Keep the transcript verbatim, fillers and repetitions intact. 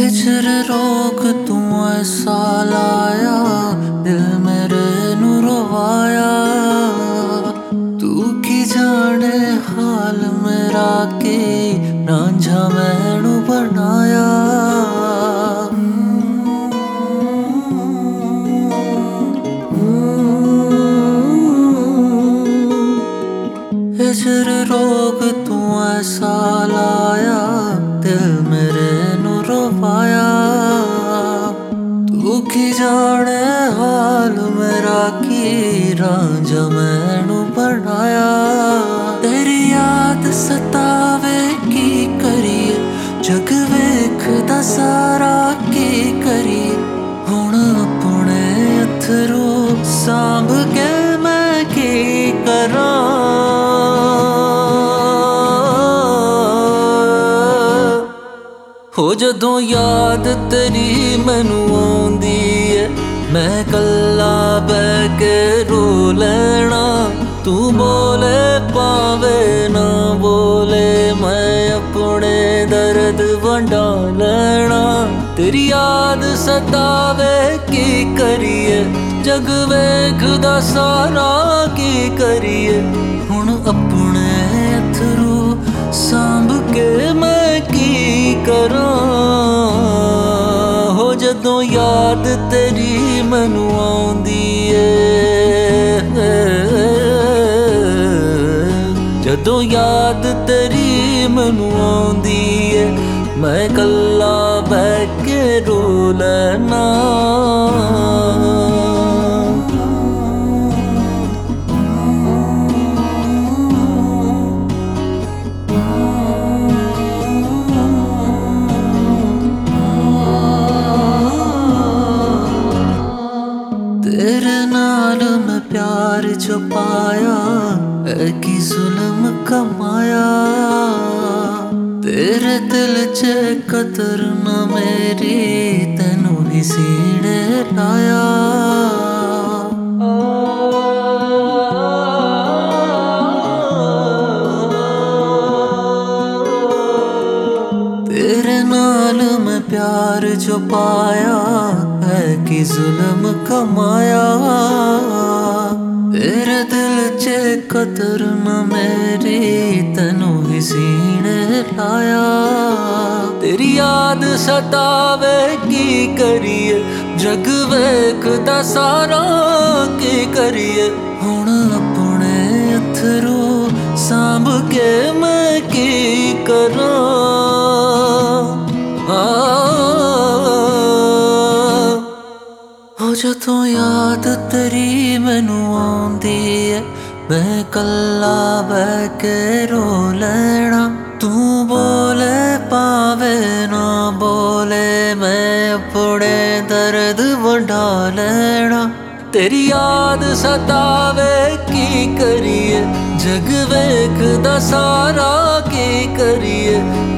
हिजर रोक तू ऐसा लाया, दिल मेरे नू रोवाया। तू की जाने हाल मेरा के रांझा मैनू बनाया। हिजर रोक तू ऐसा लाया, दिल मेरे नू रोवाया। तू की जाने हाल मेरा की रांझा मैनू बनाया। तेरी याद सतावे की करिए, जग वेखदा सारा की करिए। हुण अपने अथरू सांभ के मैं की करां। हो जदों याद तेरी मैनू आउंदी है, मैं कल्ला बैठ के रो लेना। तू बोले पावे ना बोले, मैं अपने दर्द वंडा लेना। तेरी याद सतावे की करिए, जग वेखदा सारा की करिए। हुण अपने अथरू सांभ के मैं की करां। हो जदों याद तेरी मैनू आउंदी है, जदों याद तेरी मैनू आउंदी है, मैं कल्ला बैठ के रो लेना। तेरे नाल मैं प्यार जो पाया, है की जुल्म कमाया। तेरे दिल च कदर न मेरी, तेनू ही सीने लाया। तेरे नाल मैं प्यार जो पाया, है कि जुल्म कमाया। तेरे दिल च कदर न मेरी, तेनू ही सीने लाया। तेरी याद सतावे की करिए, जग वेखदा सारा की करिए। हुण अपने अथरू सांभ के मैं की करां। हो जदों याद तेरी मैनू आउंदी है, मैं कल्ला बैठ के रो लेना। तू बोले पावे ना बोले, मैं अपने दर्द वंडा लेना। तेरी याद सतावे की करिए, जग वेखदा सारा की करिए।